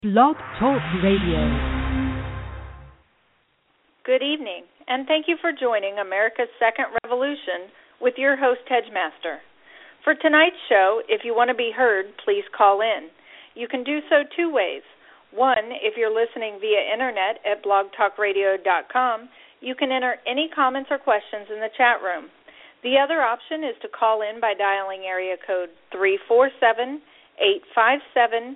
Blog Talk Radio. Good evening, and thank you for joining America's Second Revolution with your host, Hedgemaster. For tonight's show, if you want to be heard, please call in. You can do so two ways. One, if you're listening via internet at blogtalkradio.com, you can enter any comments or questions in the chat room. The other option is to call in by dialing area code 347-857-3292.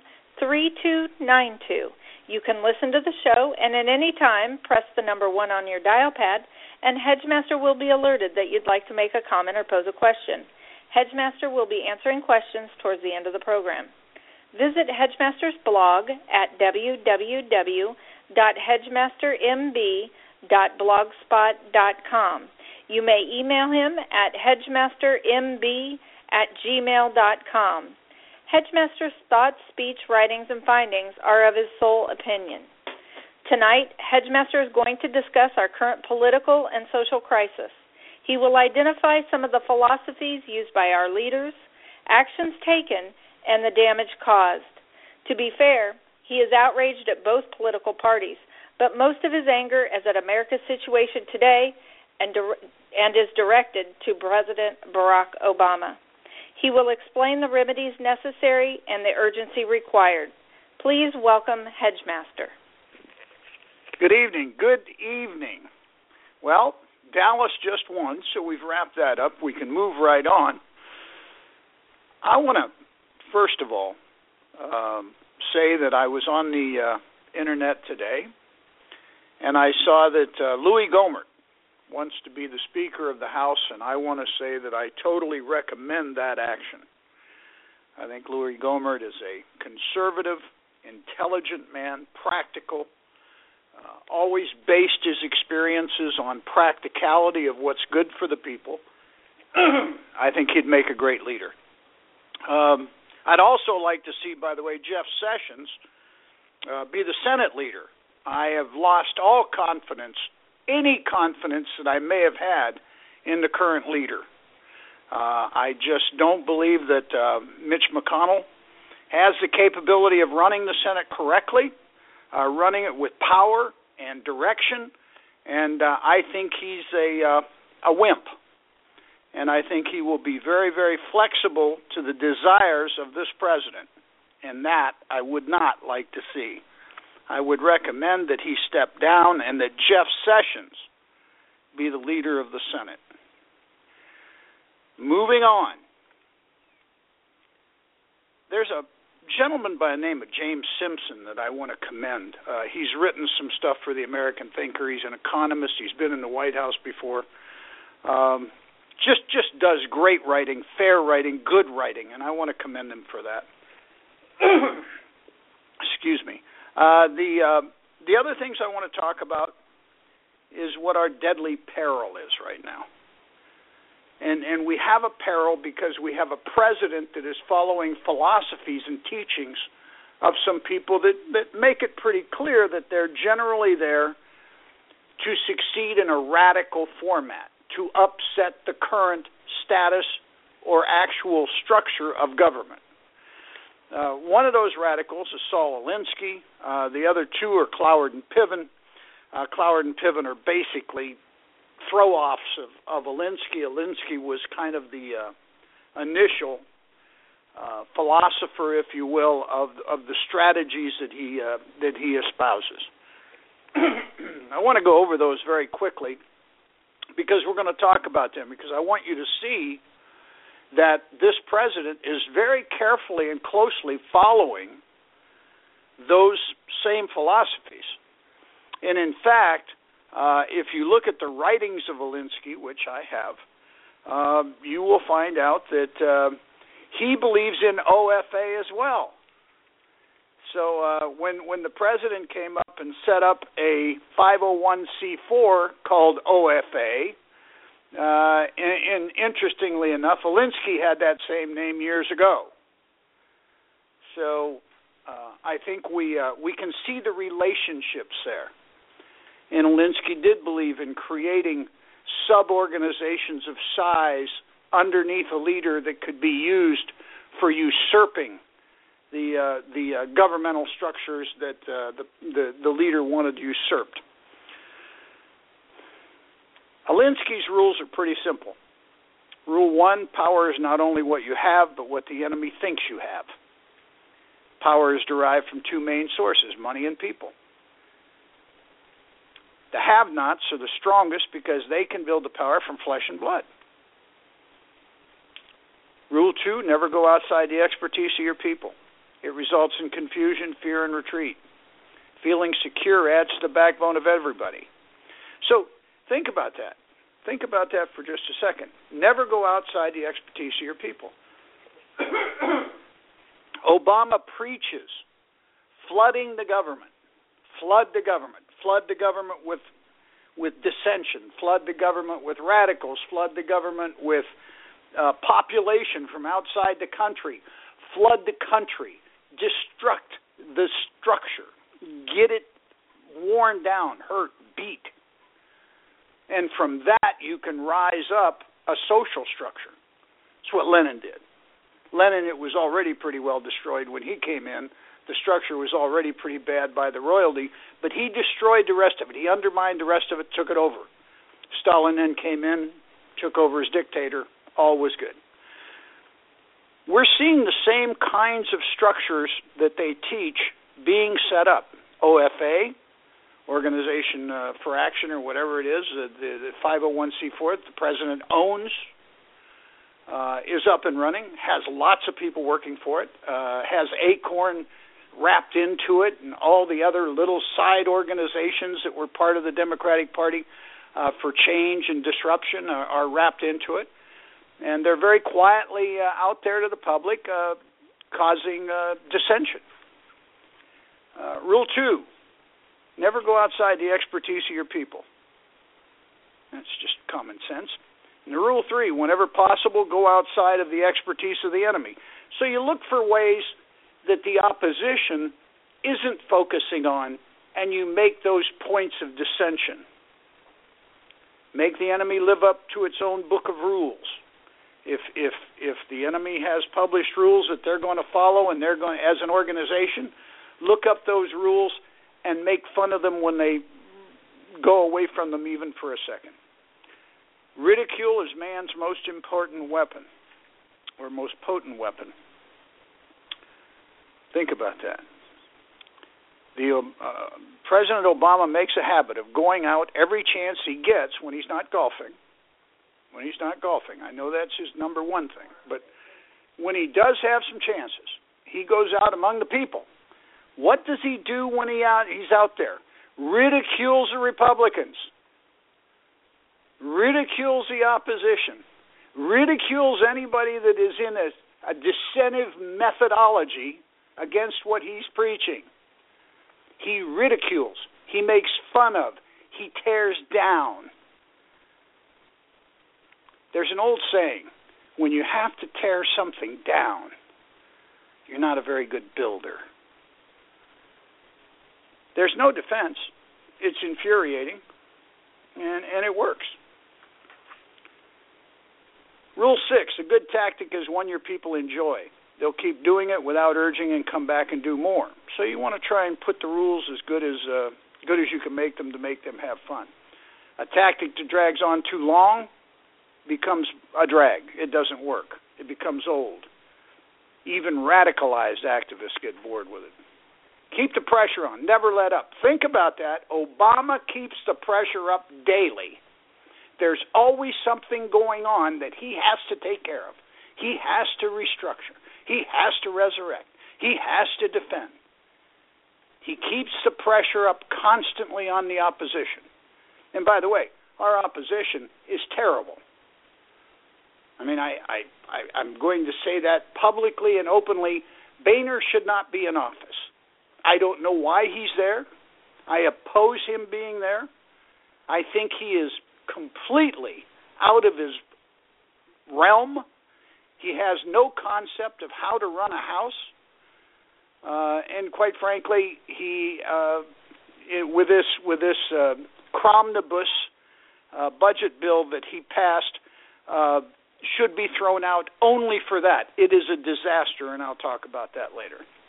You can listen to the show and at any time press the number 1 on your dial pad, and Hedgemaster will be alerted that you'd like to make a comment or pose a question. Hedgemaster will be answering questions towards the end of the program. Visit Hedgemaster's blog at www.hedgemastermb.blogspot.com. You may email him at hedgemastermb@gmail.com. Hedgemaster's thoughts, speech, writings, and findings are of his sole opinion. Tonight, Hedgemaster is going to discuss our current political and social crisis. He will identify some of the philosophies used by our leaders, actions taken, and the damage caused. To be fair, he is outraged at both political parties, but most of his anger is at America's situation today and is directed to President Barack Obama. He will explain the remedies necessary and the urgency required. Please welcome Hedgemaster. Good evening. Good evening. Well, Dallas just won, so we've wrapped that up. We can move right on. I want to, first of all, say that I was on the internet today, and I saw that Louis Gohmert wants to be the Speaker of the House, and I want to say that I totally recommend that action. I think Louis Gohmert is a conservative, intelligent man, practical, always based his experiences on practicality of what's good for the people. I think he'd make a great leader. I'd also like to see, by the way, Jeff Sessions be the Senate leader. I have lost all confidence, any confidence that I may have had in the current leader. I just don't believe that Mitch McConnell has the capability of running the Senate correctly, running it with power and direction, and I think he's a wimp. And I think he will be very, very flexible to the desires of this president, and that I would not like to see. I would recommend that he step down and that Jeff Sessions be the leader of the Senate. Moving on. There's a gentleman by the name of James Simpson that I want to commend. He's written some stuff for the American Thinker. He's an economist. He's been in the White House before. Just does great writing, fair writing, good writing, and I want to commend him for that. Excuse me. The other things I want to talk about is what our deadly peril is right now. And we have a peril because we have a president that is following philosophies and teachings of some people that make it pretty clear that they're generally there to succeed in a radical format, to upset the current status or actual structure of government. One of those radicals is Saul Alinsky. The other two are Cloward and Piven. Cloward and Piven are basically throw-offs of Alinsky. Alinsky was kind of the initial philosopher, if you will, of the strategies that he espouses. I want to go over those very quickly because we're going to talk about them, because I want you to see that this president is very carefully and closely following those same philosophies. And in fact, if you look at the writings of Alinsky, which I have, you will find out that he believes in OFA as well. So when the president came up and set up a 501c4 called OFA, and interestingly enough, Alinsky had that same name years ago. So I think we can see the relationships there. And Alinsky did believe in creating sub-organizations of size underneath a leader that could be used for usurping the governmental structures that the leader wanted usurped. Alinsky's rules are pretty simple. Rule 1, power is not only what you have, but what the enemy thinks you have. Power is derived from two main sources, money and people. The have-nots are the strongest because they can build the power from flesh and blood. Rule 2, never go outside the expertise of your people. It results in confusion, fear, and retreat. Feeling secure adds to the backbone of everybody. So think about that. Think about that for just a second. Never go outside the expertise of your people. Obama preaches flooding the government. Flood the government. Flood the government with dissension. Flood the government with radicals. Flood the government with population from outside the country. Flood the country. Destruct the structure. Get it worn down, hurt, beat. And from that, you can rise up a social structure. That's what Lenin did. Lenin, it was already pretty well destroyed when he came in. The structure was already pretty bad by the royalty, but he destroyed the rest of it. He undermined the rest of it, took it over. Stalin then came in, took over as dictator. All was good. We're seeing the same kinds of structures that they teach being set up. OFA, Organization for Action, or whatever it is, the 501c4 the president owns, is up and running, has lots of people working for it, has Acorn wrapped into it, and all the other little side organizations that were part of the Democratic Party for change and disruption are wrapped into it. And they're very quietly out there to the public, causing dissension. Rule 2, never go outside the expertise of your people. That's just common sense. And Rule 3, whenever possible, go outside of the expertise of the enemy. So you look for ways that the opposition isn't focusing on, and you make those points of dissension. Make the enemy live up to its own book of rules. If the enemy has published rules that they're going to follow, and they're going, as an organization, look up those rules and make fun of them when they go away from them even for a second. Ridicule is man's most important weapon, or most potent weapon. Think about that. President Obama makes a habit of going out every chance he gets when he's not golfing. When he's not golfing. I know that's his number one thing. But when he does have some chances, he goes out among the people. What does he do when he's out there? Ridicules the Republicans. Ridicules the opposition. Ridicules anybody that is in a dissentive methodology against what he's preaching. He ridicules. He makes fun of. He tears down. There's an old saying, when you have to tear something down, you're not a very good builder. There's no defense. It's infuriating, and it works. Rule 6, a good tactic is one your people enjoy. They'll keep doing it without urging and come back and do more. So you want to try and put the rules as good as you can make them to make them have fun. A tactic that drags on too long becomes a drag. It doesn't work. It becomes old. Even radicalized activists get bored with it. Keep the pressure on. Never let up. Think about that. Obama keeps the pressure up daily. There's always something going on that he has to take care of. He has to restructure. He has to resurrect. He has to defend. He keeps the pressure up constantly on the opposition. And by the way, our opposition is terrible. I mean, I'm going to say that publicly and openly. Boehner should not be in office. I don't know why he's there. I oppose him being there. I think he is completely out of his realm. He has no concept of how to run a house. And quite frankly, he with this Cromnibus budget bill that he passed should be thrown out only for that. It is a disaster, and I'll talk about that later.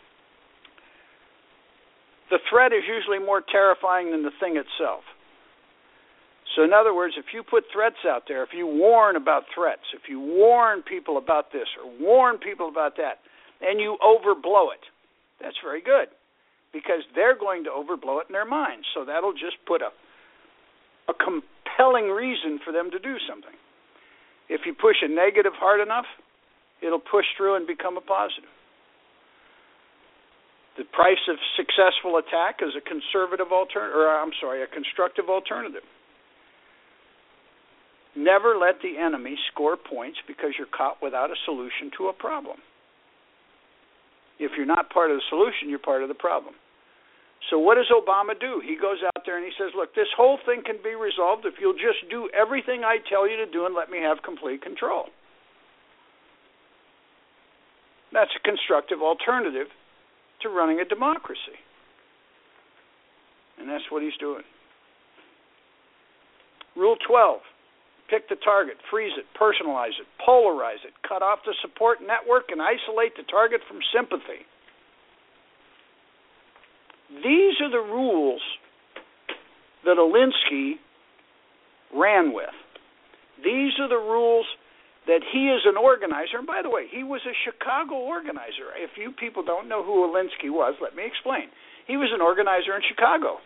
the threat is usually more terrifying than the thing itself. So in other words, if you put threats out there, if you warn about threats, if you warn people about this or warn people about that, and you overblow it, that's very good, because they're going to overblow it in their minds. So that'll just put a compelling reason for them to do something. If you push a negative hard enough, it'll push through and become a positive. The price of successful attack is a constructive alternative. Never let the enemy score points because you're caught without a solution to a problem. If you're not part of the solution, you're part of the problem. So what does Obama do? He goes out there and he says, look, this whole thing can be resolved if you'll just do everything I tell you to do and let me have complete control. That's a constructive alternative to running a democracy. And that's what he's doing. Rule 12. Pick the target, freeze it, personalize it, polarize it, cut off the support network, and isolate the target from sympathy. These are the rules that Alinsky ran with. These are the rules that he is an organizer. And by the way, he was a Chicago organizer. If you people don't know who Alinsky was, let me explain. He was an organizer in Chicago.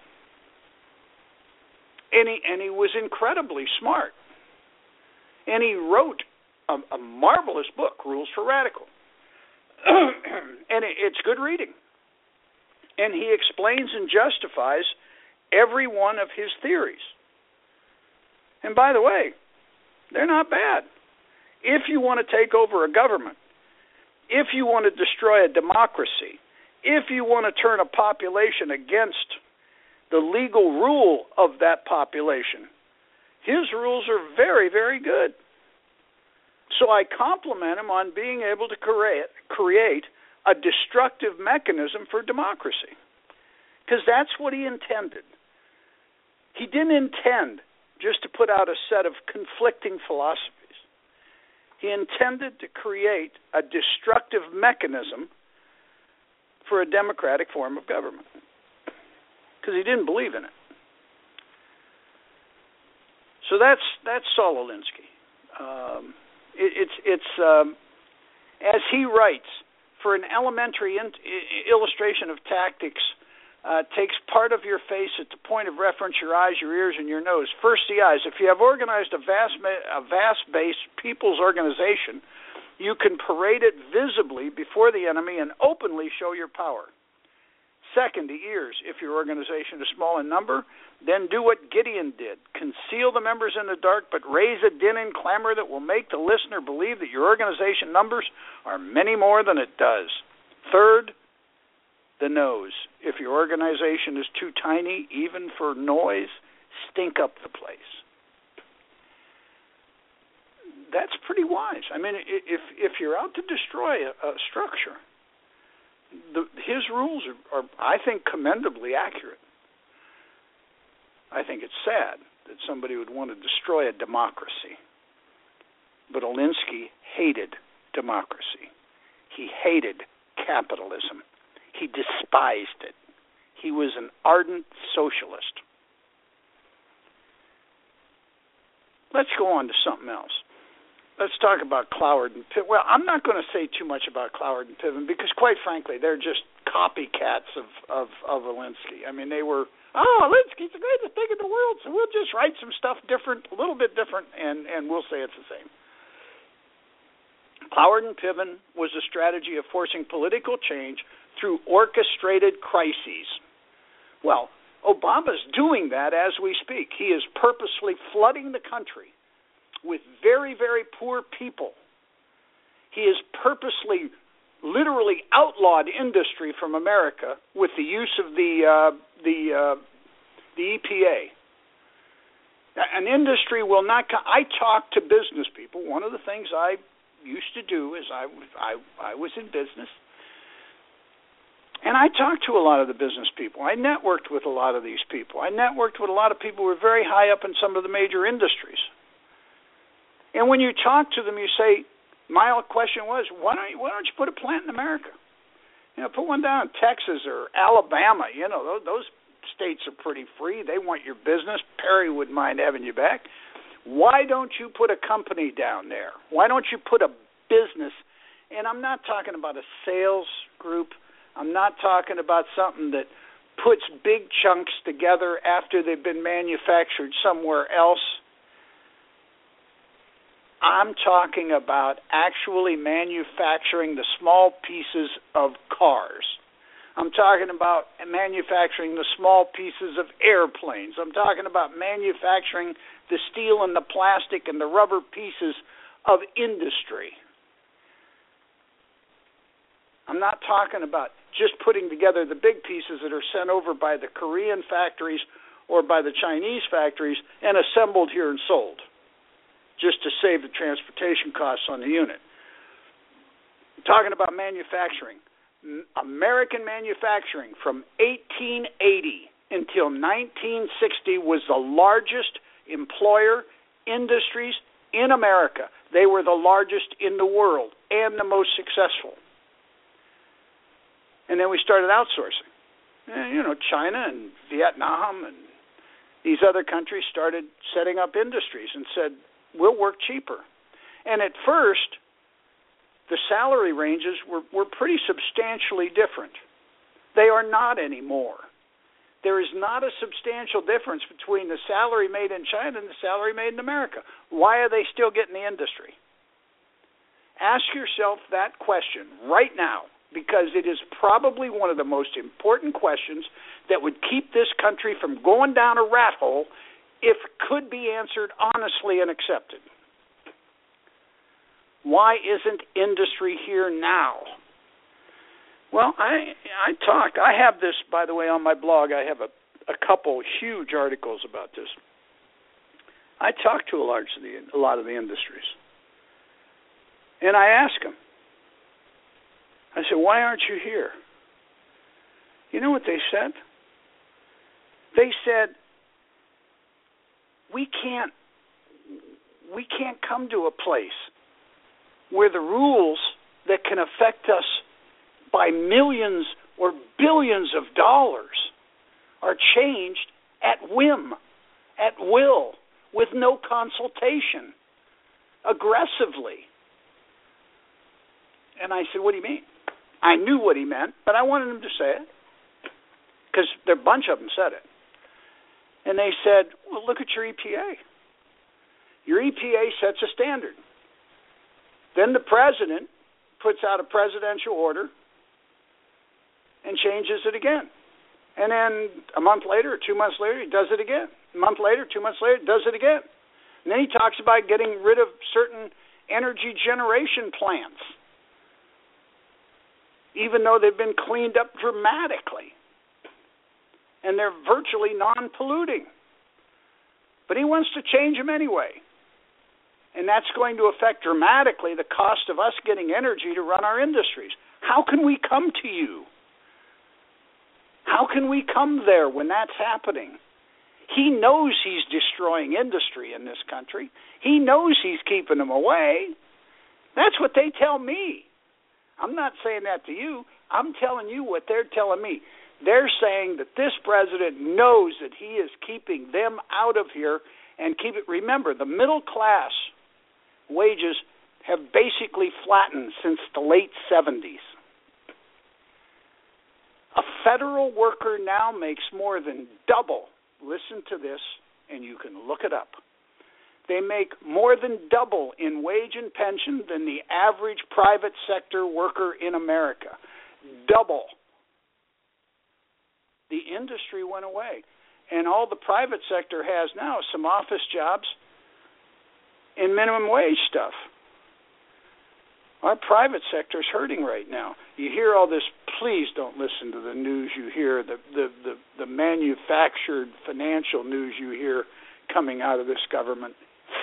And he was incredibly smart. And he wrote a marvelous book, Rules for Radical. And it's good reading. And he explains and justifies every one of his theories. And by the way, they're not bad. If you want to take over a government, if you want to destroy a democracy, if you want to turn a population against the legal rule of that population, his rules are very, very good. So I compliment him on being able to create a destructive mechanism for democracy, because that's what he intended. He didn't intend just to put out a set of conflicting philosophies. He intended to create a destructive mechanism for a democratic form of government, because he didn't believe in it. So that's Saul Alinsky. As he writes, for an elementary illustration of tactics, takes part of your face at the point of reference, your eyes, your ears, and your nose. First, the eyes. If you have organized a vast-based people's organization, you can parade it visibly before the enemy and openly show your power. Second, the ears. If your organization is small in number, then do what Gideon did. Conceal the members in the dark, but raise a din and clamor that will make the listener believe that your organization numbers are many more than it does. Third, the nose. If your organization is too tiny, even for noise, stink up the place. That's pretty wise. I mean, if you're out to destroy a structure, his rules are, I think, commendably accurate. I think it's sad that somebody would want to destroy a democracy. But Alinsky hated democracy. He hated capitalism. He despised it. He was an ardent socialist. Let's go on to something else. Let's talk about Cloward and Piven. Well, I'm not going to say too much about Cloward and Piven because, quite frankly, they're just copycats of Alinsky. I mean, they were, Alinsky's the greatest thing in the world, so we'll just write some stuff different, a little bit different, and we'll say it's the same. Cloward and Piven was a strategy of forcing political change through orchestrated crises. Well, Obama's doing that as we speak. He is purposely flooding the country with very, very poor people. He has purposely, literally outlawed industry from America with the use of the EPA. An industry will not. I talk to business people. One of the things I used to do is I was in business, and I talked to a lot of the business people. I networked with a lot of these people. I networked with a lot of people who were very high up in some of the major industries. And when you talk to them, you say, my question was, why don't you put a plant in America? Put one down in Texas or Alabama. Those states are pretty free. They want your business. Perry wouldn't mind having you back. Why don't you put a company down there? Why don't you put a business? And I'm not talking about a sales group. I'm not talking about something that puts big chunks together after they've been manufactured somewhere else. I'm talking about actually manufacturing the small pieces of cars. I'm talking about manufacturing the small pieces of airplanes. I'm talking about manufacturing the steel and the plastic and the rubber pieces of industry. I'm not talking about just putting together the big pieces that are sent over by the Korean factories or by the Chinese factories and assembled here and sold, just to save the transportation costs on the unit. I'm talking about manufacturing. American manufacturing from 1880 until 1960 was the largest employer industries in America. They were the largest in the world and the most successful. And then we started outsourcing. China and Vietnam and these other countries started setting up industries and said, we'll work cheaper. And at first, the salary ranges were pretty substantially different. They are not anymore. There is not a substantial difference between the salary made in China and the salary made in America. Why are they still getting the industry? Ask yourself that question right now, because it is probably one of the most important questions that would keep this country from going down a rat hole if it could be answered honestly and accepted. Why isn't industry here now? Well, I have this, by the way, on my blog. I have a couple huge articles about this. I talk to a lot of the industries. And I ask them, I said, why aren't you here? You know what they said? They said, we can't come to a place where the rules that can affect us by millions or billions of dollars are changed at whim, at will, with no consultation, aggressively. And I said, what do you mean? I knew what he meant, but I wanted him to say it, because a bunch of them said it. And they said, well, look at your EPA. Your EPA sets a standard. Then the president puts out a presidential order and changes it again. And then a month later or 2 months later, he does it again. A month later, 2 months later, he does it again. And then he talks about getting rid of certain energy generation plants, even though they've been cleaned up dramatically. And they're virtually non-polluting. But he wants to change them anyway. And that's going to affect dramatically the cost of us getting energy to run our industries. How can we come to you? How can we come there when that's happening? He knows he's destroying industry in this country. He knows he's keeping them away. That's what they tell me. I'm not saying that to you. I'm telling you what they're telling me. They're saying that this president knows that he is keeping them out of here and keep it. Remember, the middle class wages have basically flattened since the late 70s. A federal worker now makes more than double. Listen to this, and you can look it up. They make more than double in wage and pension than the average private sector worker in America. Double. The industry went away. And all the private sector has now is some office jobs and minimum wage stuff. Our private sector is hurting right now. You hear all this. Please don't listen to the news you hear, the manufactured financial news you hear coming out of this government.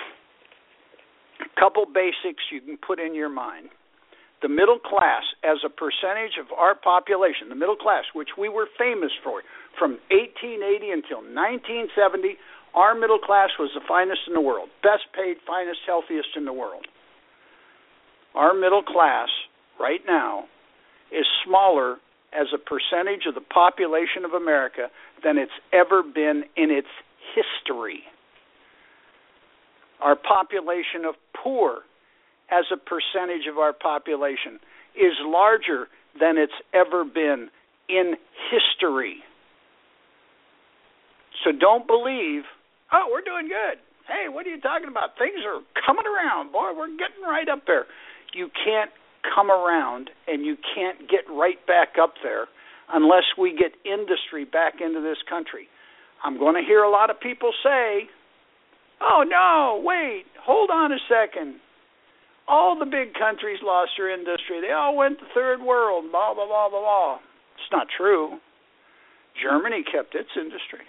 A couple basics you can put in your mind. The middle class, as a percentage of our population, the middle class, which we were famous for, from 1880 until 1970, our middle class was the finest in the world, best paid, finest, healthiest in the world. Our middle class right now is smaller as a percentage of the population of America than it's ever been in its history. Our population of poor as a percentage of our population is larger than it's ever been in history. So don't believe, oh, we're doing good. Hey, what are you talking about? Things are coming around. Boy, we're getting right up there. You can't come around and you can't get right back up there unless we get industry back into this country. I'm going to hear a lot of people say, oh, no, wait, hold on a second. All the big countries lost their industry. They all went to third world, blah, blah, blah, blah, blah. It's not true. Germany kept its industry.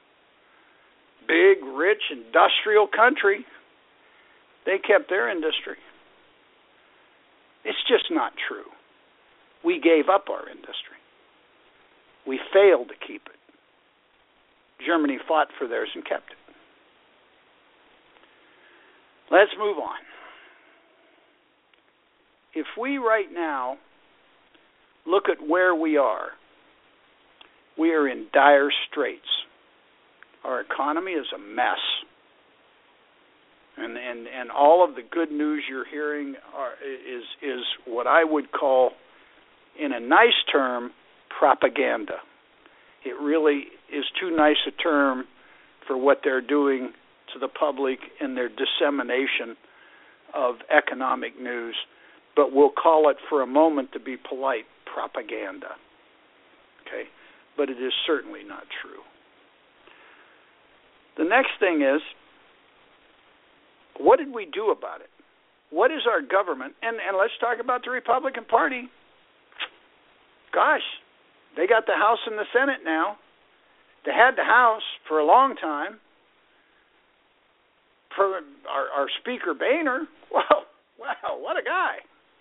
Big, rich, industrial country. They kept their industry. It's just not true. We gave up our industry. We failed to keep it. Germany fought for theirs and kept it. Let's move on. If we right now look at where we are in dire straits. Our economy is a mess. And all of the good news you're hearing is what I would call, in a nice term, propaganda. It really is too nice a term for what they're doing to the public in their dissemination of economic news, but we'll call it for a moment, to be polite, propaganda. Okay? But it is certainly not true. The next thing is, what did we do about it? What is our government? And let's talk about the Republican Party. Gosh, they got the House and the Senate now. They had the House for a long time. For our Speaker Boehner, wow, what a guy.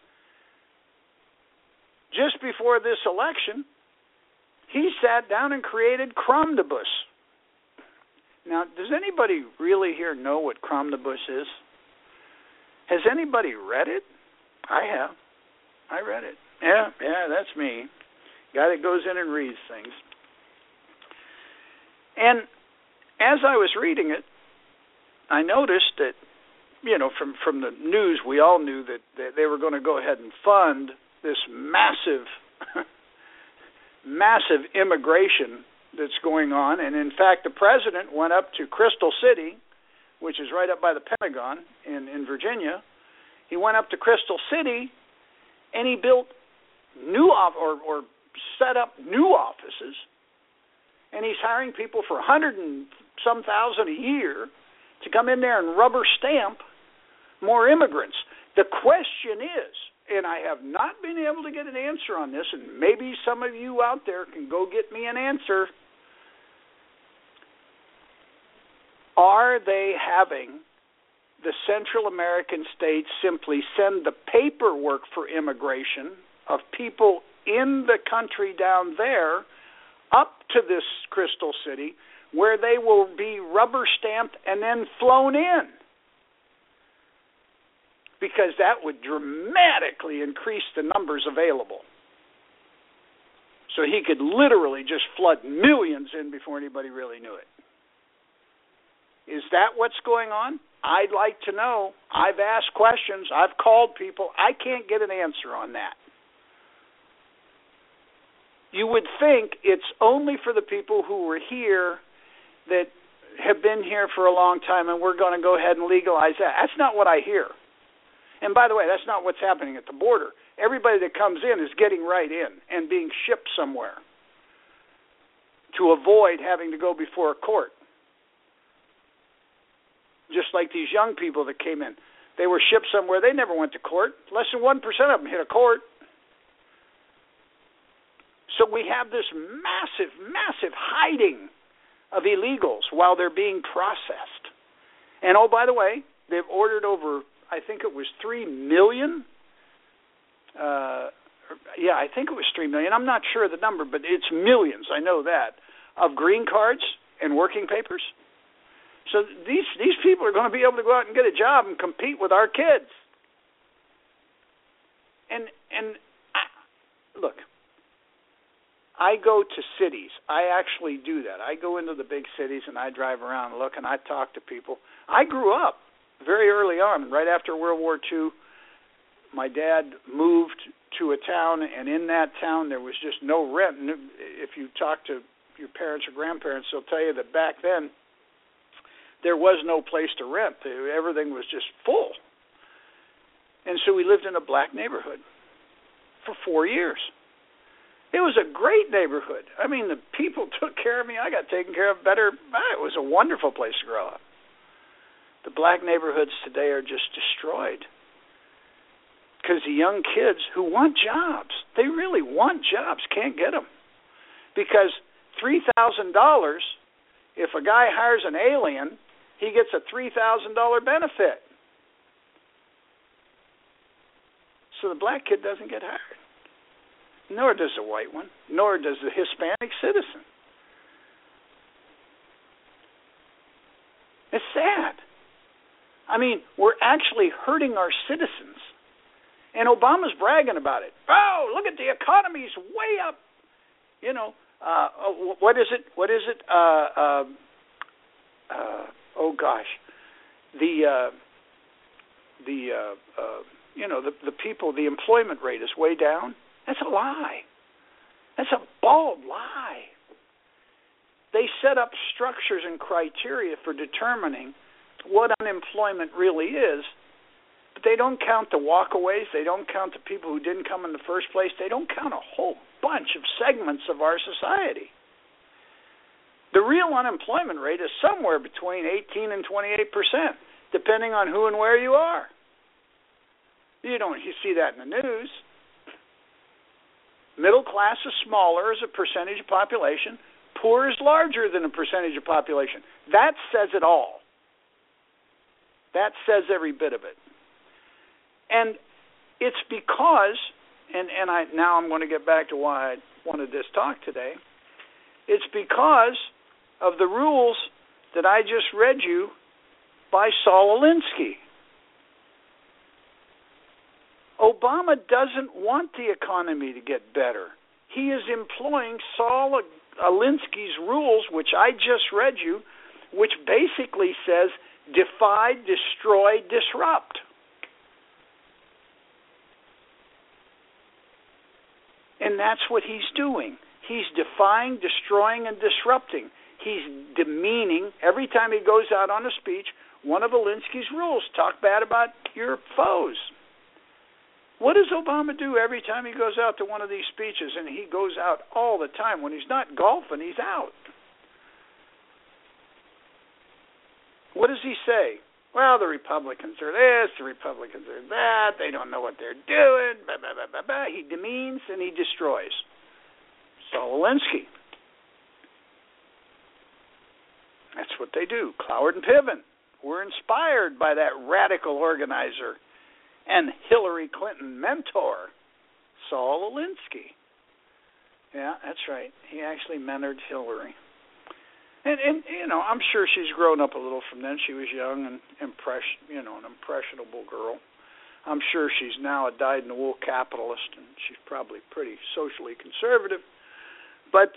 Just before this election, he sat down and created Cromnibus. Now, does anybody really here know what Cromnibus is? Has anybody read it? I have. I read it. Yeah, that's me. Guy that goes in and reads things. And as I was reading it, I noticed that, from the news, we all knew that they were going to go ahead and fund this massive immigration that's going on. And in fact, the president went up to Crystal City, which is right up by the Pentagon in Virginia. He went up to Crystal City and he built or set up new offices, and he's hiring people for 100 and some thousand a year to come in there and rubber stamp more immigrants. The question is, and I have not been able to get an answer on this, and maybe some of you out there can go get me an answer. Are they having the Central American states simply send the paperwork for immigration of people in the country down there up to this Crystal City, where they will be rubber stamped and then flown in? Because that would dramatically increase the numbers available. So he could literally just flood millions in before anybody really knew it. Is that what's going on? I'd like to know. I've asked questions. I've called people. I can't get an answer on that. You would think it's only for the people who were here that have been here for a long time, and we're going to go ahead and legalize that. That's not what I hear. And by the way, that's not what's happening at the border. Everybody that comes in is getting right in and being shipped somewhere to avoid having to go before a court. Just like these young people that came in. They were shipped somewhere. They never went to court. Less than 1% of them hit a court. So we have this massive hiding of illegals while they're being processed. And oh, by the way, they've ordered over, I think it was 3 million. I think it was 3 million. I'm not sure of the number, but it's millions, I know that, of green cards and working papers. So these people are going to be able to go out and get a job and compete with our kids. And look, I go to cities. I actually do that. I go into the big cities and I drive around and look and I talk to people. I grew up very early on, right after World War II. My dad moved to a town, and in that town there was just no rent. And if you talk to your parents or grandparents, they'll tell you that back then there was no place to rent. Everything was just full. And so we lived in a black neighborhood for 4 years. It was a great neighborhood. I mean, the people took care of me. I got taken care of better. It was a wonderful place to grow up. The black neighborhoods today are just destroyed because the young kids who want jobs, they really want jobs, can't get them. Because $3,000, if a guy hires an alien, he gets a $3,000 benefit. So the black kid doesn't get hired. Nor does the white one, nor does the Hispanic citizen. It's sad. I mean, we're actually hurting our citizens. And Obama's bragging about it. Oh, look at the economy's way up. You know, what is it? Oh gosh, the people, the employment rate is way down. That's a lie. That's a bald lie. They set up structures and criteria for determining what unemployment really is, but they don't count the walkaways. They don't count the people who didn't come in the first place. They don't count a whole bunch of segments of our society. The real unemployment rate is somewhere between 18 and 28%, depending on who and where you are. You see that in the news. Middle class is smaller as a percentage of population. Poor is larger than a percentage of population. That says it all. That says every bit of it. And it's because, now I'm going to get back to why I wanted this talk today. It's because of the rules that I just read you by Saul Alinsky. Obama doesn't want the economy to get better. He is employing Saul Alinsky's rules, which I just read you, which basically says defy, destroy, disrupt. And that's what he's doing. He's defying, destroying, and disrupting. He's demeaning. Every time he goes out on a speech, one of Alinsky's rules, talk bad about your foes. What does Obama do every time he goes out to one of these speeches? And he goes out all the time. When he's not golfing, he's out. What does he say? Well, the Republicans are this, the Republicans are that, they don't know what they're doing, blah, blah, blah, blah, blah. He demeans and he destroys. Saul Alinsky. That's what they do. Cloward and Piven were inspired by that radical organizer and Hillary Clinton mentor, Saul Alinsky. Yeah, that's right. He actually mentored Hillary. And I'm sure she's grown up a little from then. She was young and an impressionable girl. I'm sure she's now a dyed-in-the-wool capitalist, and she's probably pretty socially conservative. But,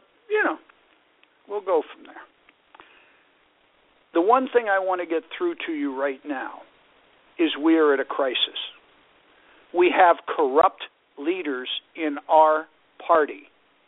we'll go from there. The one thing I want to get through to you right now is we are at a crisis. We have corrupt leaders in our party.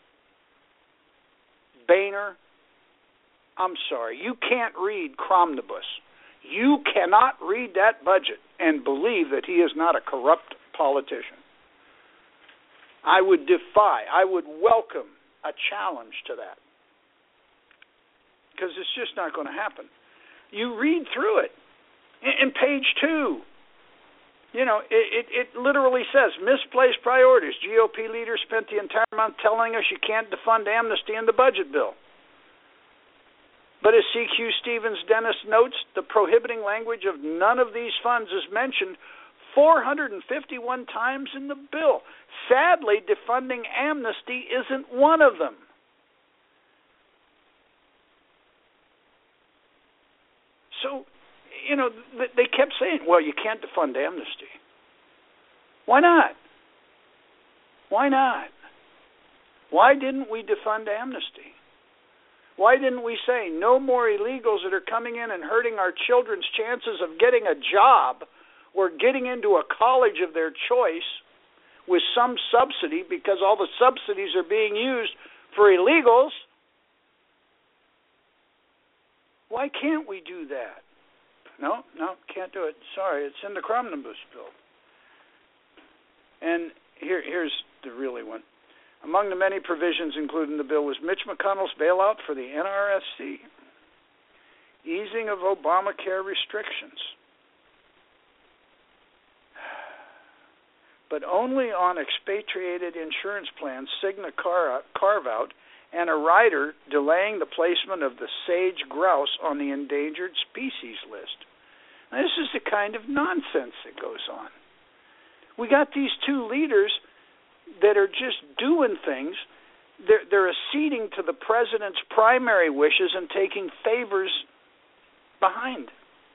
Boehner, I'm sorry, you can't read Cromnibus. You cannot read that budget and believe that he is not a corrupt politician. I would welcome a challenge to that, because it's just not going to happen. You read through it. In page 2, it literally says, misplaced priorities. GOP leaders spent the entire month telling us you can't defund amnesty in the budget bill. But as CQ Stevens Dennis notes, the prohibiting language of none of these funds is mentioned 451 times in the bill. Sadly, defunding amnesty isn't one of them. So, they kept saying, well, you can't defund amnesty. Why not? Why not? Why didn't we defund amnesty? Why didn't we say no more illegals that are coming in and hurting our children's chances of getting a job or getting into a college of their choice with some subsidy, because all the subsidies are being used for illegals? Why can't we do that? No, can't do it. Sorry, it's in the Cromnibus bill. And here's the really one. Among the many provisions included in the bill was Mitch McConnell's bailout for the NRSC, easing of Obamacare restrictions, but only on expatriated insurance plans, Cigna carve-out, and a rider delaying the placement of the sage grouse on the endangered species list. Now, this is the kind of nonsense that goes on. We got these two leaders that are just doing things. They're acceding to the president's primary wishes and taking favors behind.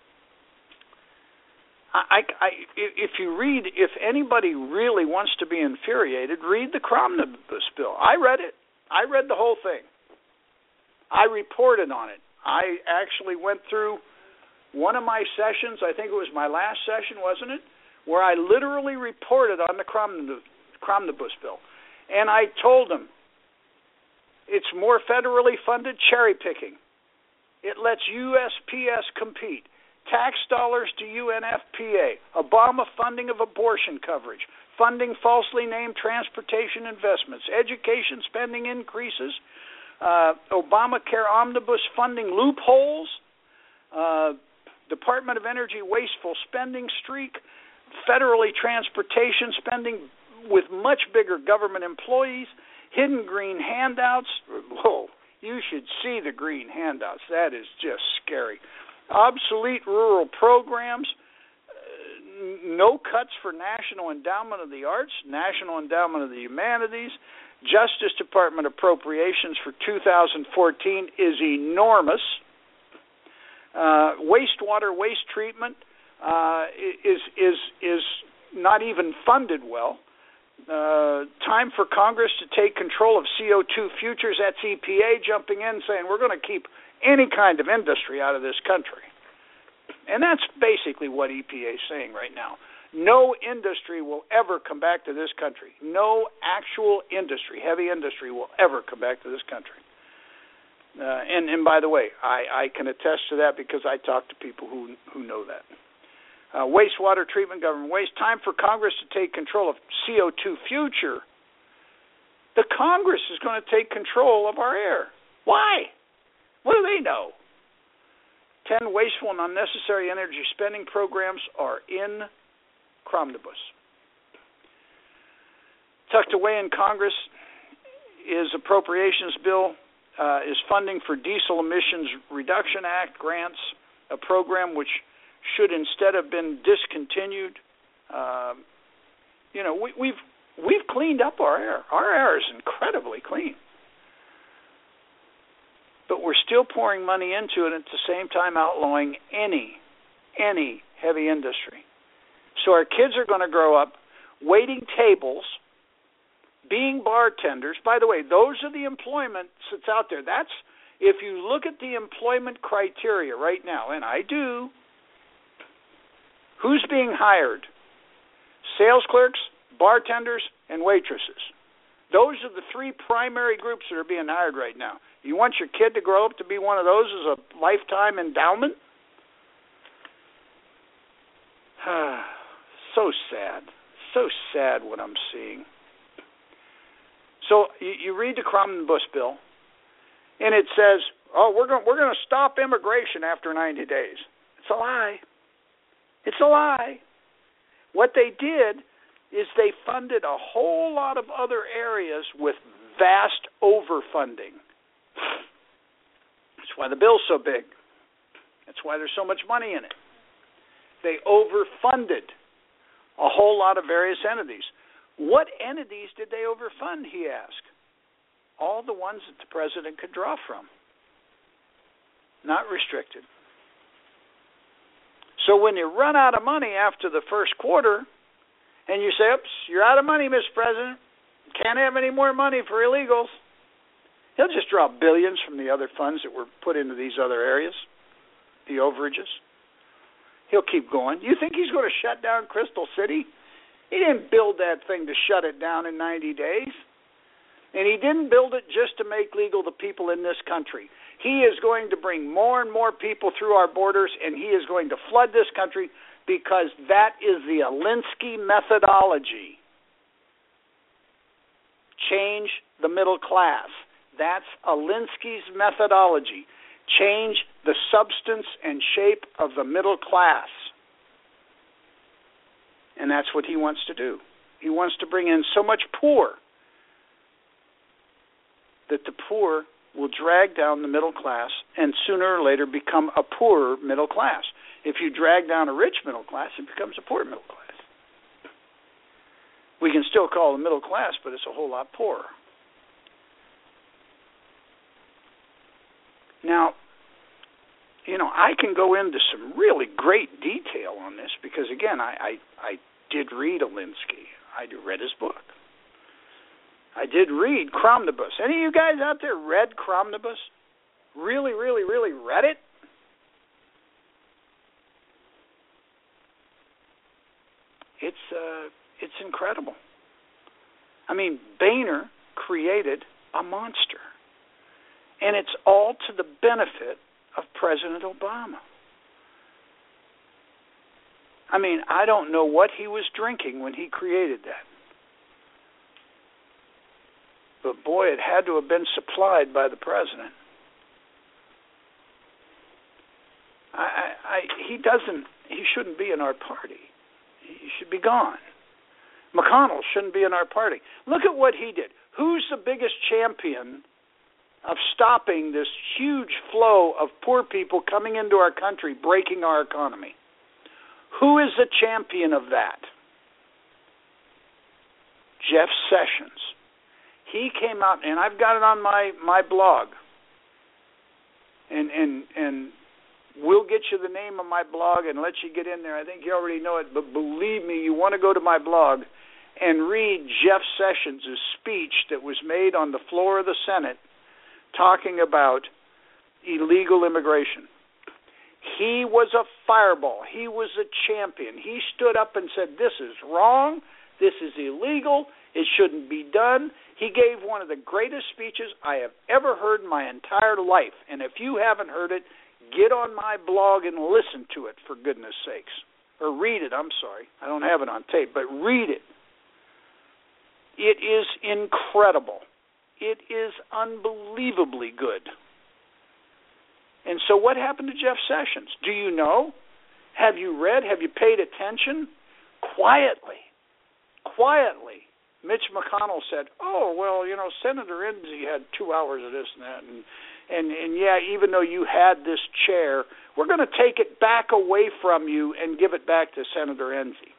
If anybody really wants to be infuriated, read the Cromnibus bill. I read it. I read the whole thing. I reported on it. I actually went through one of my sessions, I think it was my last session, wasn't it, where I literally reported on the Cromnibus bill. And I told them it's more federally funded cherry picking. It lets USPS compete. Tax dollars to UNFPA, Obama funding of abortion coverage, funding falsely named transportation investments, education spending increases, Obamacare omnibus funding loopholes, Department of Energy wasteful spending streak, federally transportation spending with much bigger government employees, hidden green handouts. Whoa, you should see the green handouts. That is just scary. Obsolete rural programs, no cuts for National Endowment of the Arts, National Endowment of the Humanities. Justice Department appropriations for 2014 is enormous. Wastewater waste treatment is not even funded well. Time for Congress to take control of CO2 futures. That's EPA jumping in saying we're going to keep any kind of industry out of this country. And that's basically what EPA is saying right now. No industry will ever come back to this country. No actual industry, heavy industry, will ever come back to this country. And by the way, I can attest to that because I talk to people who know that. Wastewater treatment, government waste. Time for Congress to take control of CO2 future. The Congress is going to take control of our air. Why? What do they know? 10 wasteful and unnecessary energy spending programs are in Cromnibus. Tucked away in Congress is appropriations bill, is funding for Diesel Emissions Reduction Act grants, a program which should instead have been discontinued. We've cleaned up our air. Our air is incredibly clean. But we're still pouring money into it at the same time outlawing any heavy industry. So our kids are going to grow up waiting tables, being bartenders. By the way, those are the employment that's out there. That's, if you look at the employment criteria right now, and I do, who's being hired? Sales clerks, bartenders, and waitresses. Those are the three primary groups that are being hired right now. You want your kid to grow up to be one of those as a lifetime endowment? So sad. So sad what I'm seeing. So you read the Cromnibus bill, and it says, "Oh, we're going to stop immigration after 90 days." It's a lie. It's a lie. What they did is they funded a whole lot of other areas with vast overfunding. That's why the bill's so big. That's why there's so much money in it. They overfunded a whole lot of various entities. What entities did they overfund, he asked? All the ones that the president could draw from. Not restricted. So when you run out of money after the first quarter, and you say, oops, you're out of money, Mr. President, Can't have any more money for illegals. He'll just draw billions from the other funds that were put into these other areas, the overages. He'll keep going. You think he's going to shut down Crystal City? He didn't build that thing to shut it down in 90 days. And he didn't build it just to make legal the people in this country. He is going to bring more and more people through our borders, and he is going to flood this country because that is the Alinsky methodology. Change the middle class. That's Alinsky's methodology. Change the substance and shape of the middle class. And that's what he wants to do. He wants to bring in so much poor that the poor will drag down the middle class and sooner or later become a poorer middle class. If you drag down a rich middle class, it becomes a poor middle class. We can still call it middle class, but it's a whole lot poorer. Now, I can go into some really great detail on this because, again, I did read Alinsky. I read his book. I did read Cromnibus. Any of you guys out there read Cromnibus? Really, really, really read it? It's incredible. I mean, Boehner created a monster. And it's all to the benefit of President Obama. I mean, I don't know what he was drinking when he created that. But boy, it had to have been supplied by the president. He shouldn't be in our party. He should be gone. McConnell shouldn't be in our party. Look at what he did. Who's the biggest champion of stopping this huge flow of poor people coming into our country, breaking our economy? Who is the champion of that? Jeff Sessions. He came out, and I've got it on my blog, and we'll get you the name of my blog and let you get in there. I think you already know it, but believe me, you want to go to my blog and read Jeff Sessions' speech that was made on the floor of the Senate talking about illegal immigration. He was a fireball. He was a champion. He stood up and said, this is wrong, this is illegal, it shouldn't be done. He gave one of the greatest speeches I have ever heard in my entire life. And if you haven't heard it, get on my blog and listen to it, for goodness sakes. Or read it, I'm sorry. I don't have it on tape, but read it. It is incredible. It is unbelievably good. And so what happened to Jeff Sessions? Do you know? Have you read? Have you paid attention? Quietly, Mitch McConnell said, oh, well, Senator Enzi had 2 hours of this and that. And yeah, even though you had this chair, we're going to take it back away from you and give it back to Senator Enzi.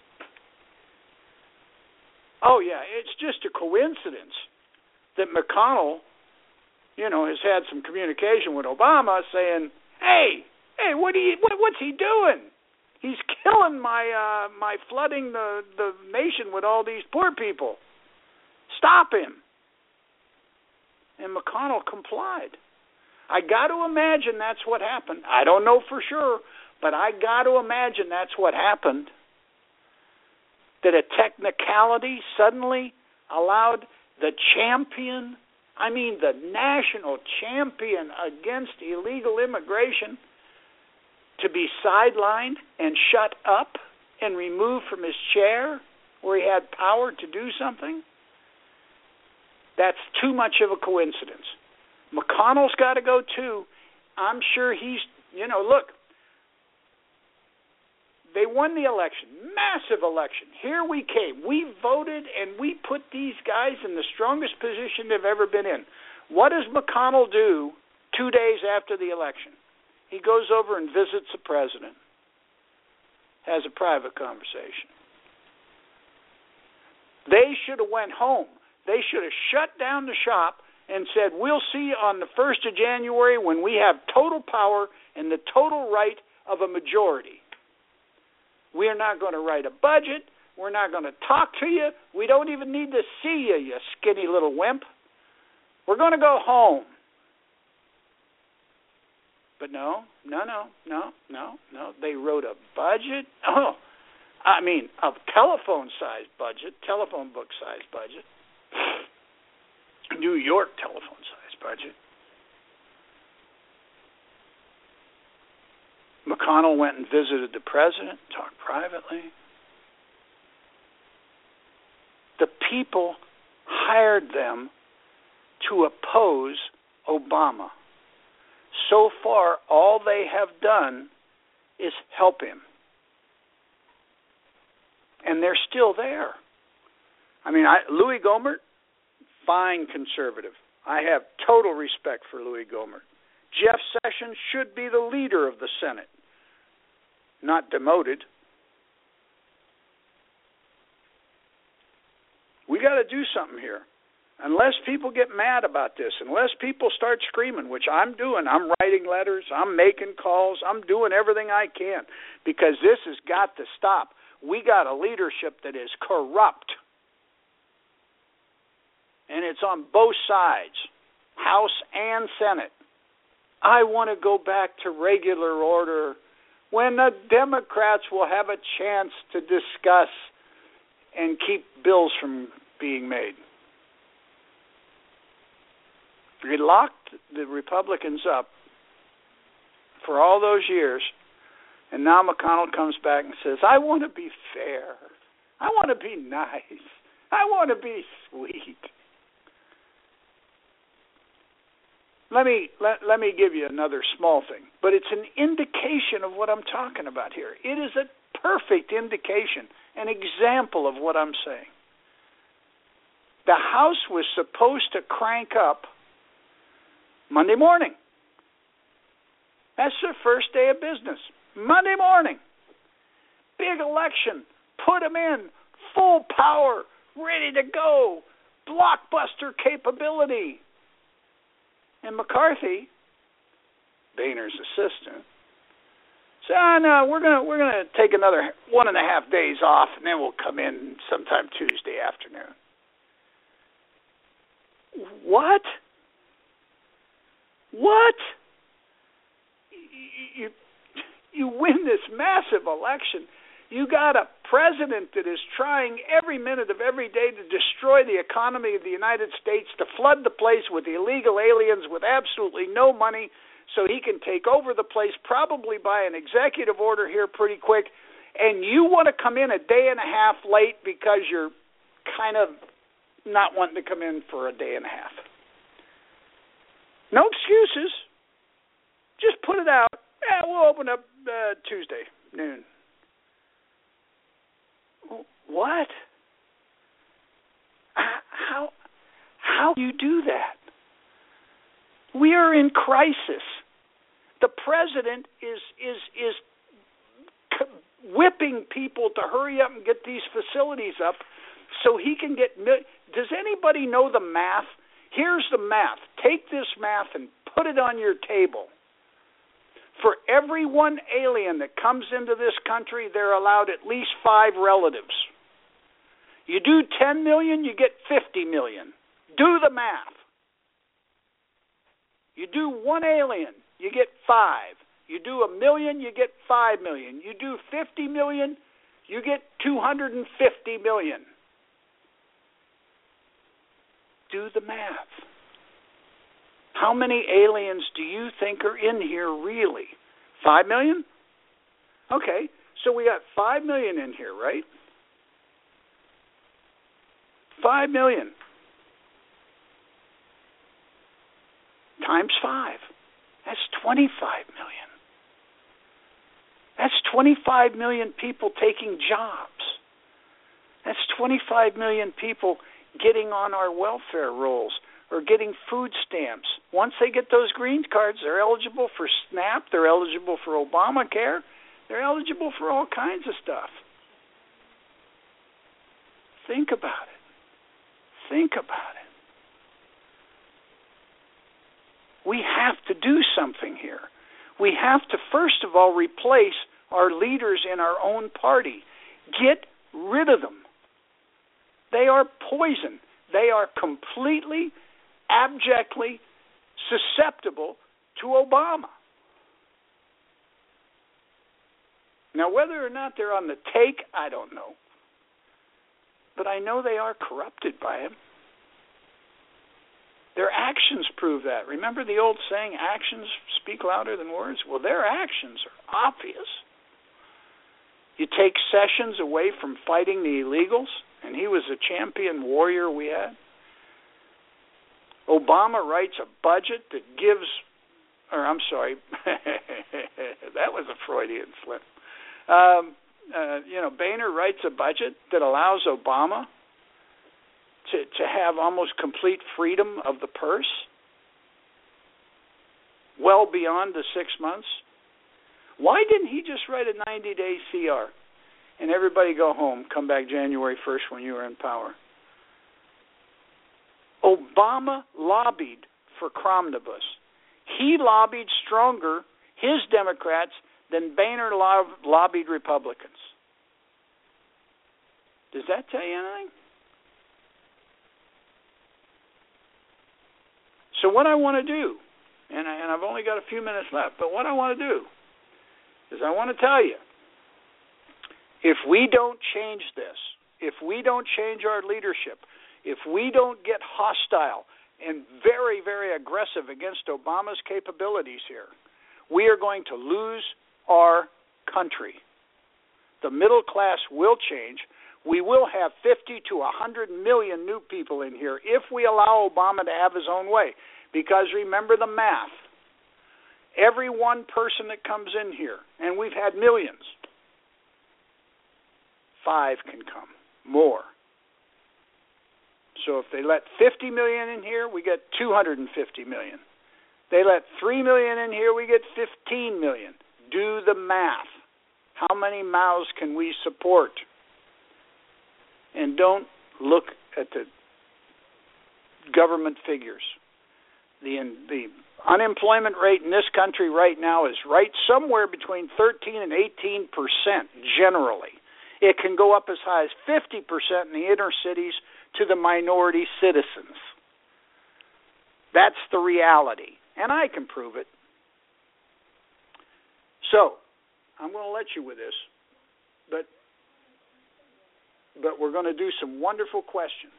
Oh, yeah, it's just a coincidence that McConnell, has had some communication with Obama saying, hey, what's he doing? He's killing my flooding the nation with all these poor people. Stop him. And McConnell complied. I got to imagine that's what happened. I don't know for sure, but I got to imagine that's what happened. That a technicality suddenly allowed the champion, the national champion against illegal immigration, to be sidelined and shut up and removed from his chair where he had power to do something. That's too much of a coincidence. McConnell's got to go too. I'm sure he's, look, they won the election, massive election. Here we came. We voted and we put these guys in the strongest position they've ever been in. What does McConnell do 2 days after the election? He goes over and visits the president, has a private conversation. They should have went home. They should have shut down the shop and said, we'll see on the 1st of January when we have total power and the total right of a majority. We are not going to write a budget. We're not going to talk to you. We don't even need to see you, you skinny little wimp. We're going to go home. But no. They wrote a budget. A telephone-sized budget, telephone book-sized budget. New York telephone-sized budget. McConnell went and visited the president, talked privately. The people hired them to oppose Obama. So far, all they have done is help him. And they're still there. Louis Gohmert, fine conservative. I have total respect for Louis Gohmert. Jeff Sessions should be the leader of the Senate, not demoted. We got to do something here. Unless people get mad about this, unless people start screaming, which I'm doing, I'm writing letters, I'm making calls, I'm doing everything I can, because this has got to stop. We got a leadership that is corrupt. And it's on both sides, House and Senate. I want to go back to regular order when the Democrats will have a chance to discuss and keep bills from being made. They locked the Republicans up for all those years, and now McConnell comes back and says, I want to be fair. I want to be nice. I want to be sweet. Let me give you another small thing, but it's an indication of what I'm talking about here. It is a perfect indication, an example of what I'm saying. The House was supposed to crank up Monday morning. That's the first day of business. Monday morning. Big election. Put them in. Full power. Ready to go. Blockbuster capability. And McCarthy, Boehner's assistant, said, no, we're gonna take another 1.5 days off, and then we'll come in sometime Tuesday afternoon. What? You win this massive election. You got a president that is trying every minute of every day to destroy the economy of the United States, to flood the place with illegal aliens with absolutely no money so he can take over the place, probably by an executive order here pretty quick, and you want to come in a day and a half late because you're kind of not wanting to come in for a day and a half. No excuses. Just put it out. Yeah, we'll open up Tuesday, noon. What? How do you do that? We are in crisis. The president is whipping people to hurry up and get these facilities up so he can get. Does anybody know the math? Here's the math. Take this math and put it on your table. For every one alien that comes into this country, they're allowed at least 5 relatives. You do 10 million, you get 50 million. Do the math. You do 1 alien, you get 5. You do 1 million, you get 5 million. You do 50 million, you get 250 million. Do the math. How many aliens do you think are in here really? 5 million? Okay, so we got 5 million in here, right? 5 million times 5. That's 25 million. That's 25 million people taking jobs. That's 25 million people getting on our welfare rolls or getting food stamps. Once they get those green cards, they're eligible for SNAP, they're eligible for Obamacare, they're eligible for all kinds of stuff. Think about it. Think about it. We have to do something here. We have to, first of all, replace our leaders in our own party. Get rid of them. They are poison. They are completely, abjectly susceptible to Obama. Now, whether or not they're on the take, I don't know. But I know they are corrupted by him. Their actions prove that. Remember the old saying, actions speak louder than words? Well, their actions are obvious. You take Sessions away from fighting the illegals, and he was a champion warrior we had. Obama writes a budget that gives, that was a Freudian slip. Boehner writes a budget that allows Obama to have almost complete freedom of the purse, well beyond the 6 months. Why didn't he just write a 90-day CR and everybody go home, come back January 1st when you were in power? Obama lobbied for Cromnibus. He lobbied stronger, his Democrats, than Boehner lobbied Republicans. Does that tell you anything? So what I want to do, and I've only got a few minutes left, but what I want to do is I want to tell you, if we don't change this, if we don't change our leadership, if we don't get hostile and very, very aggressive against Obama's capabilities here, we are going to lose our country. The middle class will change. We will have 50 to 100 million new people in here if we allow Obama to have his own way. Because remember the math. Every one person that comes in here, and we've had millions, 5 can come, more. So if they let 50 million in here, we get 250 million. They let 3 million in here, we get 15 million. Do the math. How many mouths can we support? And don't look at the government figures. The unemployment rate in this country right now is right somewhere between 13 and 18% generally. It can go up as high as 50% in the inner cities to the minority citizens. That's the reality, and I can prove it. So, I'm going to let you with this, but we're going to do some wonderful questions.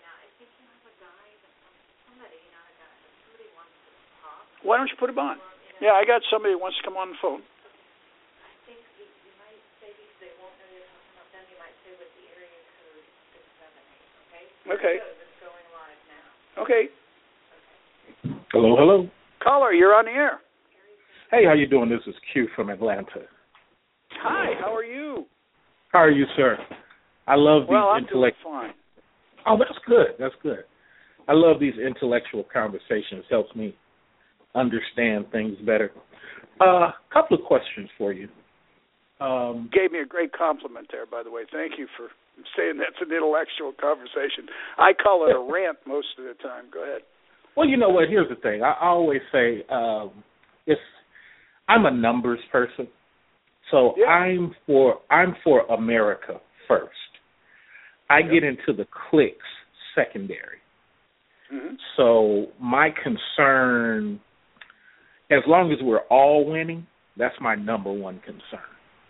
Why don't you put him on? Yeah, I got somebody that wants to come on the phone. I think you might say because they won't know you're talking about them, you might say with the area code 678, okay? Okay. It's going live now. Okay. Hello. Caller, you're on the air. Hey, how you doing? This is Q from Atlanta. Hi, how are you? How are you, sir? I love these I'm doing fine. Oh, that's good. That's good. I love these intellectual conversations. Helps me understand things better. Couple of questions for you. Gave me a great compliment there, by the way. Thank you for saying that's an intellectual conversation. I call it a rant most of the time. Go ahead. Well, you know what? Here's the thing. I always say I'm a numbers person, so yeah. I'm for America first. I get into the clicks secondary. Mm-hmm. So my concern, as long as we're all winning, that's my number one concern.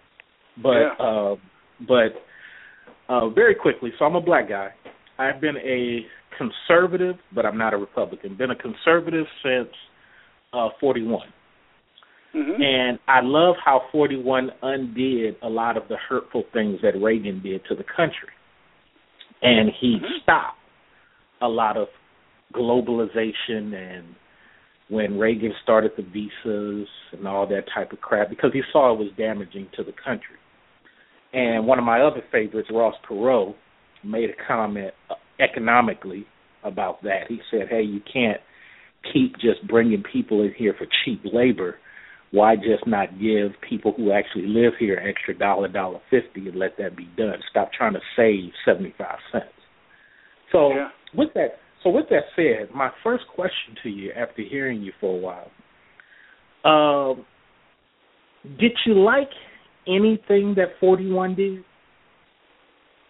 But very quickly, so I'm a black guy. I've been a conservative, but I'm not a Republican. Been a conservative since 41. Mm-hmm. And I love how 41 undid a lot of the hurtful things that Reagan did to the country. And he stopped a lot of globalization and when Reagan started the visas and all that type of crap because he saw it was damaging to the country. And one of my other favorites, Ross Perot, made a comment economically about that. He said, hey, you can't keep just bringing people in here for cheap labor. Why just not give people who actually live here an extra $1.50 and let that be done? Stop trying to save 75 cents. So with that said, my first question to you after hearing you for a while, did you like anything that 41 did?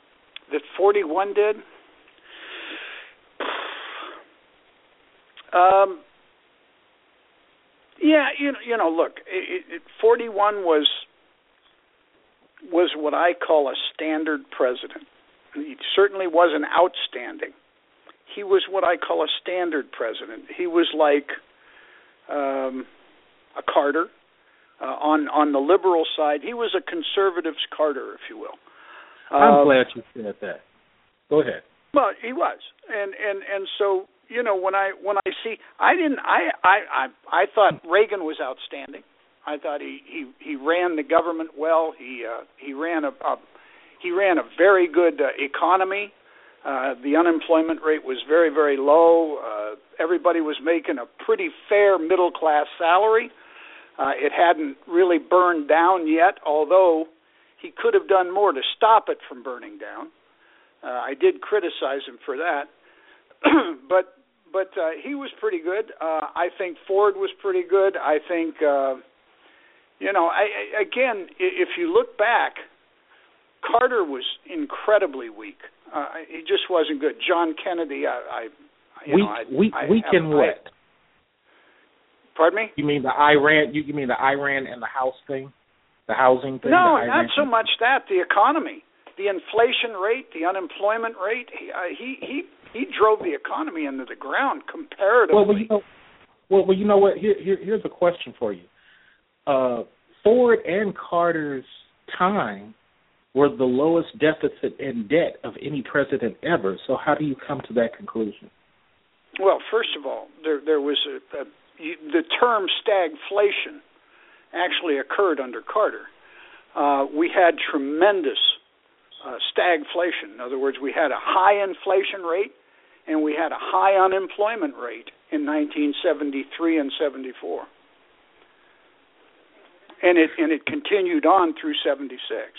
that 41 did? Yeah, look, 41 was what I call a standard president. He certainly wasn't outstanding. He was what I call a standard president. He was like a Carter. On the liberal side, he was a conservative's Carter, if you will. I'm glad you said that. Go ahead. Well, he was, and so when I see, I thought Reagan was outstanding. I thought he ran the government well. He ran a very good economy. The unemployment rate was very, very low. Everybody was making a pretty fair middle class salary. It hadn't really burned down yet, although he could have done more to stop it from burning down. I did criticize him for that, but he was pretty good. I think Ford was pretty good. I think again, if you look back, Carter was incredibly weak. He just wasn't good. John Kennedy, weak in what? Pardon me? You mean the Iran? You mean the Iran and the house thing, the housing thing? No, not so much that. The economy, the inflation rate, the unemployment rate. He drove the economy into the ground comparatively. Well, you know what? Here's a question for you. Ford and Carter's time were the lowest deficit in debt of any president ever. So how do you come to that conclusion? Well, first of all, there was the term stagflation actually occurred under Carter. We had tremendous stagflation. In other words, we had a high inflation rate and we had a high unemployment rate in 1973 and 74. And it continued on through 76.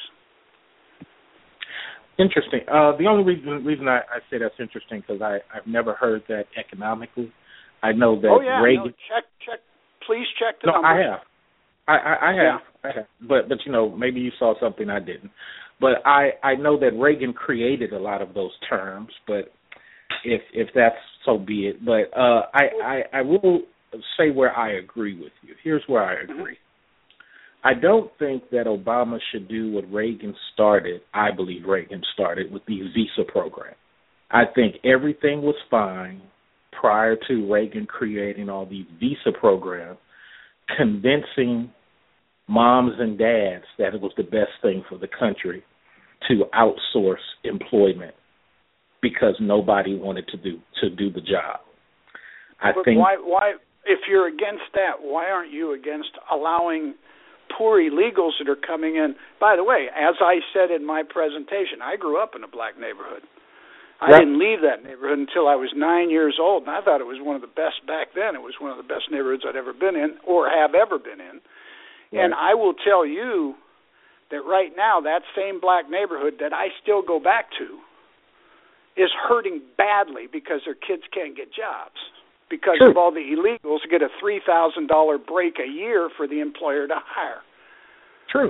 Interesting. The only reason I say that's interesting because I've never heard that economically. I know that Reagan. No, check. Please check the numbers. I have. But maybe you saw something I didn't. But I know that Reagan created a lot of those terms. But if that's so be it. But I will say where I agree with you. Here's where I agree. I don't think that Obama should do what Reagan started. I believe Reagan started with the visa program. I think everything was fine prior to Reagan creating all these visa programs, convincing moms and dads that it was the best thing for the country to outsource employment because nobody wanted to do the job. But why, if you're against that, why aren't you against allowing poor illegals that are coming in? By the way, as I said in my presentation, I grew up in a black neighborhood. I didn't leave that neighborhood until I was 9 years old, and I thought it was one of the best back then. It was one of the best neighborhoods I'd ever been in or have ever been in. Right. And I will tell you that right now that same black neighborhood that I still go back to is hurting badly because their kids can't get jobs because of all the illegals get a $3,000 break a year for the employer to hire. True.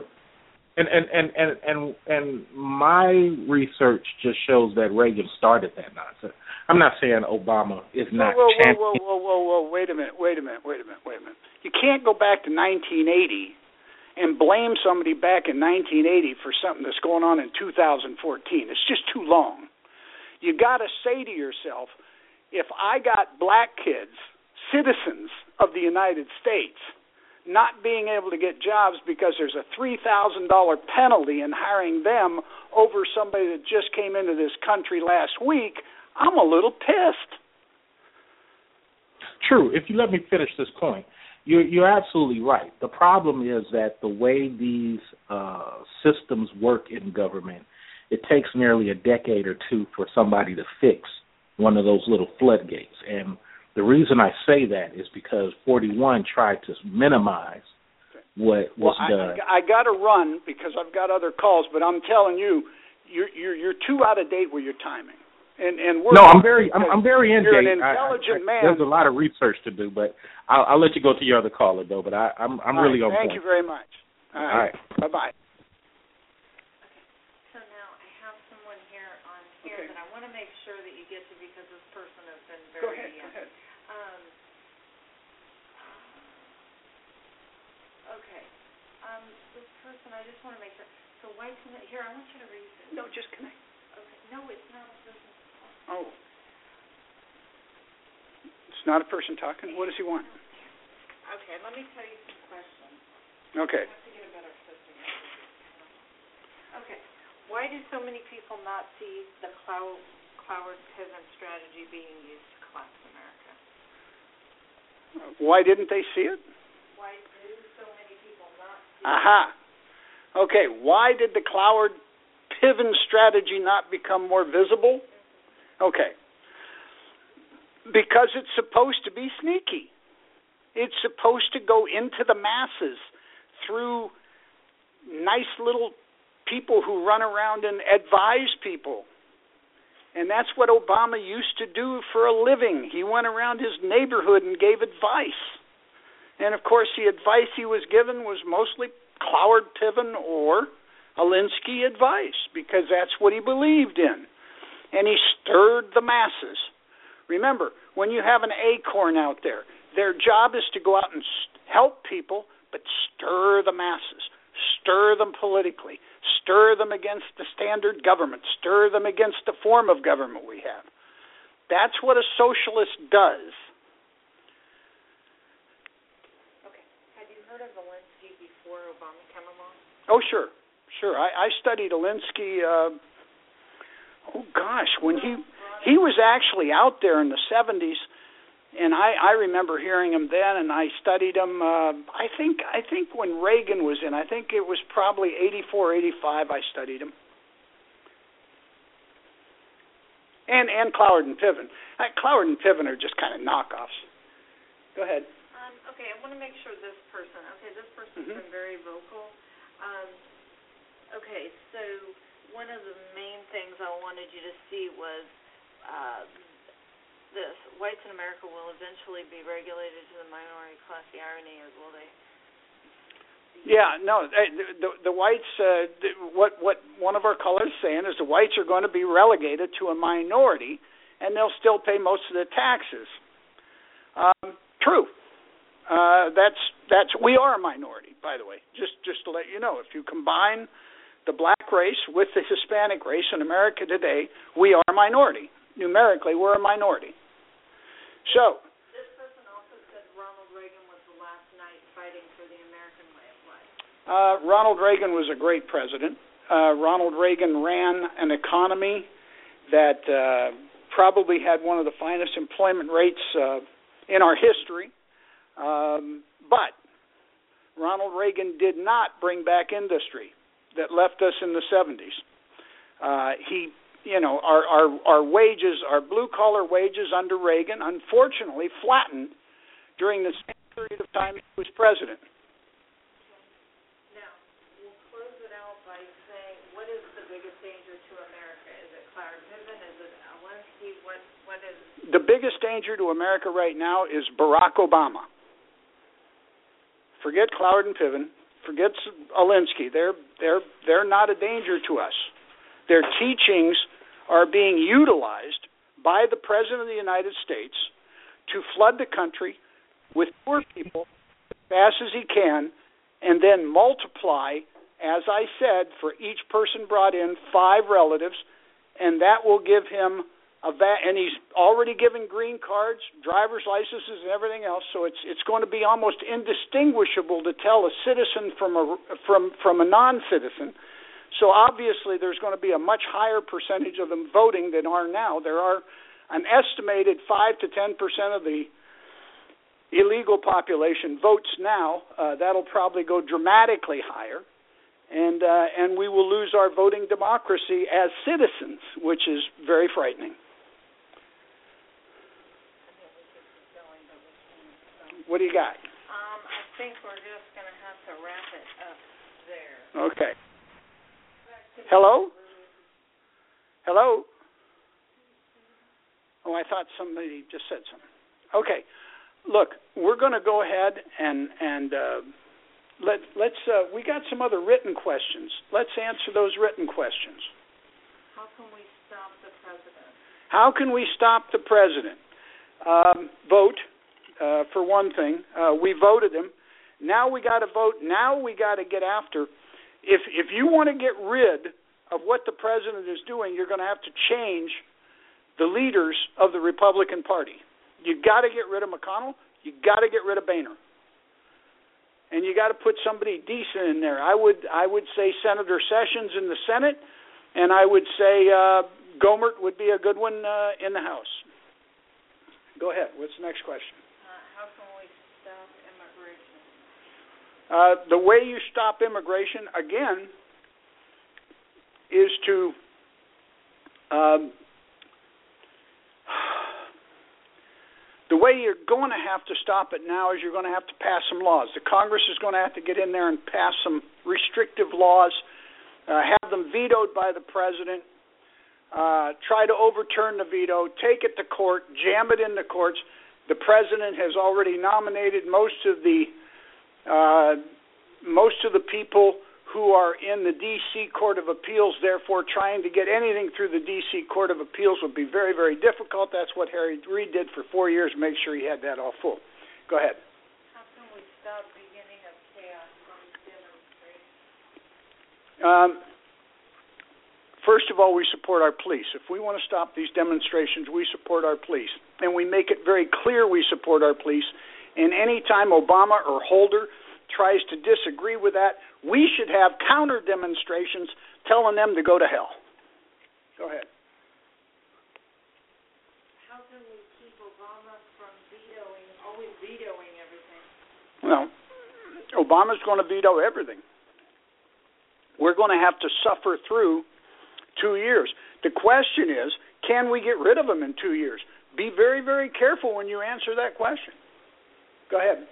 And my research just shows that Reagan started that nonsense. I'm not saying Obama is not champion. Whoa, wait a minute. You can't go back to 1980 and blame somebody back in 1980 for something that's going on in 2014. It's just too long. You got to say to yourself, if I got black kids, citizens of the United States, not being able to get jobs because there's a $3,000 penalty in hiring them over somebody that just came into this country last week, I'm a little pissed. True. If you let me finish this point, you're absolutely right. The problem is that the way these systems work in government, it takes nearly a decade or two for somebody to fix one of those little floodgates. And the reason I say that is because 41 tried to minimize what was done. I got to run because I've got other calls, but I'm telling you, you're too out of date with your timing. And we're I'm very in date. You're an intelligent man. There's a lot of research to do, but I'll let you go to your other caller though. But I'm really on point. Thank you very much. All right. Bye bye. So now I have someone here on here that I want to make sure that you get to because this person has been very... Go ahead. Okay. This person, I just want to make sure. So White's in it. Here, I want you to read this. No, just connect. Okay. No, it's not a person. Oh. It's not a person talking? What does he want? Okay, let me tell you some questions. Okay. I have to get a better system. Okay. Why do so many people not see the Cloward-Piven strategy being used to collapse America? Why didn't they see it? Why do so many people not see Aha. Okay, why did the Cloward-Piven strategy not become more visible? Okay. Because it's supposed to be sneaky. It's supposed to go into the masses through nice little people who run around and advise people. And that's what Obama used to do for a living. He went around his neighborhood and gave advice. And, of course, the advice he was given was mostly Cloward-Piven or Alinsky advice because that's what he believed in. And he stirred the masses. Remember, when you have an acorn out there, their job is to go out and help people, but stir the masses, stir them politically, stir them against the standard government, stir them against the form of government we have. That's what a socialist does. Okay. Have you heard of Alinsky before Obama came along? Oh, sure. I studied Alinsky, when he was actually out there in the 70s, and I remember hearing him then, and I studied him, I think when Reagan was in, I think it was probably 84, 85, I studied him. And Cloward and Piven. Cloward and Piven are just kind of knockoffs. Go ahead. Okay, I want to make sure this person's been very vocal. Okay, so one of the main things I wanted you to see was this. Whites in America will eventually be regulated to the minority class. The irony is, will they? Yeah, no, the whites, what one of our callers is saying is the whites are going to be relegated to a minority, and they'll still pay most of the taxes. True. We are a minority, by the way, just to let you know. If you combine the black race with the Hispanic race in America today, we are a minority. Numerically, we're a minority. So, this person also said Ronald Reagan was the last knight fighting for the American way of life. Ronald Reagan was a great president. Ronald Reagan ran an economy that probably had one of the finest employment rates in our history. But Ronald Reagan did not bring back industry that left us in the 70s. Our wages, our blue-collar wages under Reagan, unfortunately flattened during the same period of time he was president. Now, we'll close it out by saying, what is the biggest danger to America? Is it Cloward-Piven? Is it Alinsky? What is it? The biggest danger to America right now is Barack Obama. Forget Cloward and Piven. Forget Alinsky. They're not a danger to us. Their teachings are being utilized by the President of the United States to flood the country with poor people as fast as he can, and then multiply, as I said, for each person brought in, 5 relatives, and that will give him and he's already given green cards, driver's licenses, and everything else. So it's going to be almost indistinguishable to tell a citizen from a non-citizen. So obviously, there's going to be a much higher percentage of them voting than are now. There are an estimated 5 to 10% of the illegal population votes now. That'll probably go dramatically higher. And we will lose our voting democracy as citizens, which is very frightening. What do you got? I think we're just going to have to wrap it up there. Okay. Hello? Hello? Oh, I thought somebody just said something. Okay. Look, we're going to go ahead and let's we got some other written questions. Let's answer those written questions. How can we stop the How can we stop the president? Vote, for one thing. We voted him. Now we got to vote. Now we got to get after. If you want to get rid of what the president is doing, you're going to have to change the leaders of the Republican Party. You got to get rid of McConnell. You got to get rid of Boehner. And you got to put somebody decent in there. I would say Senator Sessions in the Senate, and I would say Gohmert would be a good one in the House. Go ahead. What's the next question? How can we stop immigration? The way you stop immigration, again, is to the way you're going to have to stop it now is you're going to have to pass some laws. The Congress is going to have to get in there and pass some restrictive laws, have them vetoed by the president, try to overturn the veto, take it to court, jam it in the courts. The president has already nominated most of the people who are in the D.C. Court of Appeals. Therefore, trying to get anything through the D.C. Court of Appeals would be very, very difficult. That's what Harry Reid did for 4 years, make sure he had that all full. Go ahead. How can we stop beginning of chaos from demonstrations? First of all, we support our police. If we want to stop these demonstrations, we support our police. And we make it very clear we support our police. And any time Obama or Holder tries to disagree with that, we should have counter demonstrations telling them to go to hell. Go ahead. How can we keep Obama from always vetoing everything? Well, Obama's going to veto everything. We're going to have to suffer through 2 years. The question is, can we get rid of him in 2 years? Be very, very careful when you answer that question. Go ahead.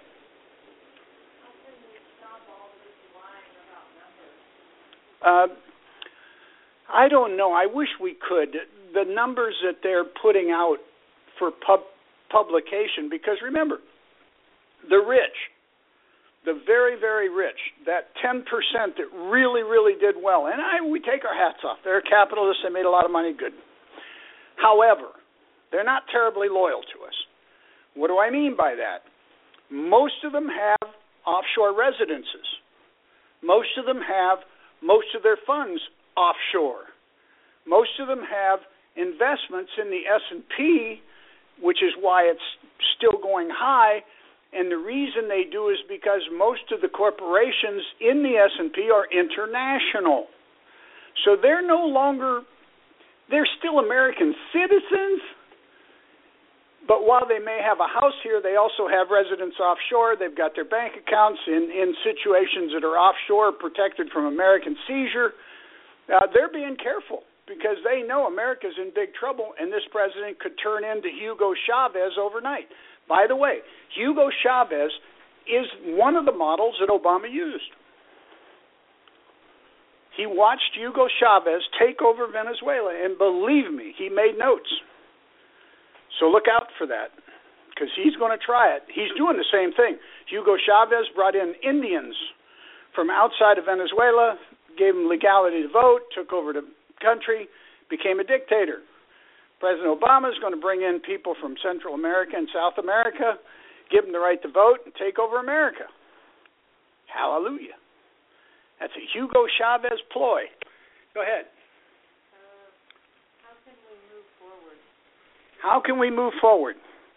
I don't know. I wish we could. The numbers that they're putting out for publication, because remember, the rich, the very, very rich, that 10% that really, really did well, and we take our hats off. They're capitalists. They made a lot of money. Good. However, they're not terribly loyal to us. What do I mean by that? Most of them have offshore residences. Most of them have most of their funds offshore. Most of them have investments in the S&P, which is why it's still going high. And the reason they do is because most of the corporations in the S&P are international. So they're still American citizens, but while they may have a house here, they also have residence offshore. They've got their bank accounts in situations that are offshore, protected from American seizure. They're being careful because they know America's in big trouble, and this president could turn into Hugo Chavez overnight. By the way, Hugo Chavez is one of the models that Obama used. He watched Hugo Chavez take over Venezuela, and believe me, he made notes. So look out for that, because he's going to try it. He's doing the same thing. Hugo Chavez brought in Indians from outside of Venezuela, gave them legality to vote, took over the country, became a dictator. President Obama is going to bring in people from Central America and South America, give them the right to vote, and take over America. Hallelujah. That's a Hugo Chavez ploy. Go ahead. How can we move forward? How can we move forward?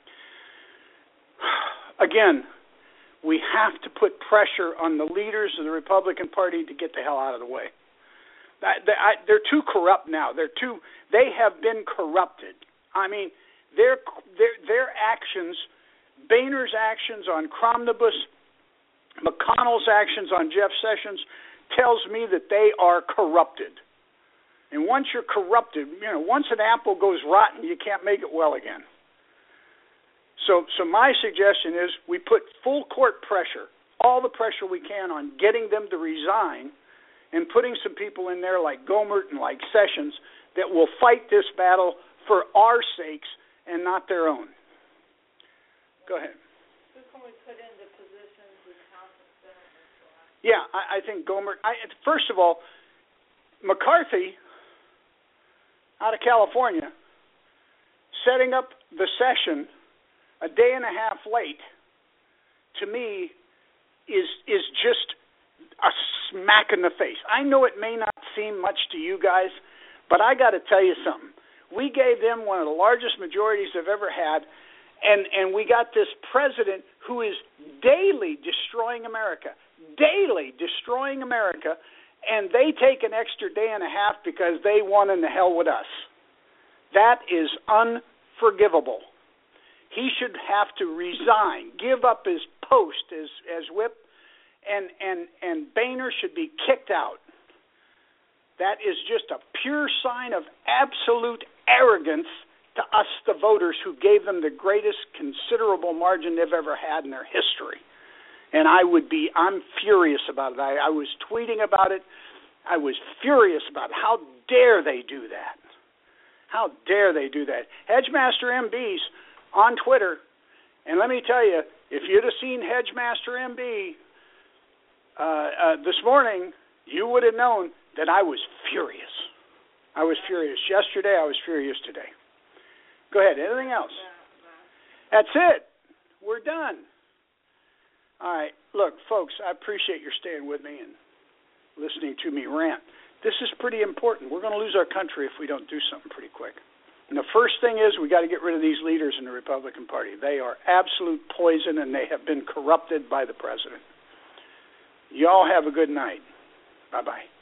Again, we have to put pressure on the leaders of the Republican Party to get the hell out of the way. They're too corrupt now. They have been corrupted. I mean, their actions, Boehner's actions on Cromnibus, McConnell's actions on Jeff Sessions, tells me that they are corrupted. And once you're corrupted, once an apple goes rotten, you can't make it well again. So my suggestion is we put full court pressure, all the pressure we can on getting them to resign, and putting some people in there like Gohmert and like Sessions that will fight this battle for our sakes and not their own. Go ahead. Who can we put into positions with House and Senate? Yeah, I think Gohmert. First of all, McCarthy out of California setting up the session a day and a half late, to me, is just a smack in the face. I know it may not seem much to you guys, but I got to tell you something. We gave them one of the largest majorities they've ever had, and we got this president who is daily destroying America, and they take an extra day and a half because they won in the hell with us. That is unforgivable. He should have to resign, give up his post as whip, and Boehner should be kicked out. That is just a pure sign of absolute arrogance to us, the voters, who gave them the greatest considerable margin they've ever had in their history. And I'm furious about it. I was tweeting about it. I was furious about it. How dare they do that? How dare they do that? Hedgemaster MB's on Twitter, and let me tell you, if you'd have seen Hedgemaster MB this morning, you would have known that I was furious. I was furious yesterday. I was furious today. Go ahead. Anything else? That's it. We're done. All right. Look, folks, I appreciate your staying with me and listening to me rant. This is pretty important. We're going to lose our country if we don't do something pretty quick. And the first thing is we got to get rid of these leaders in the Republican Party. They are absolute poison, and they have been corrupted by the president. You all have a good night. Bye-bye.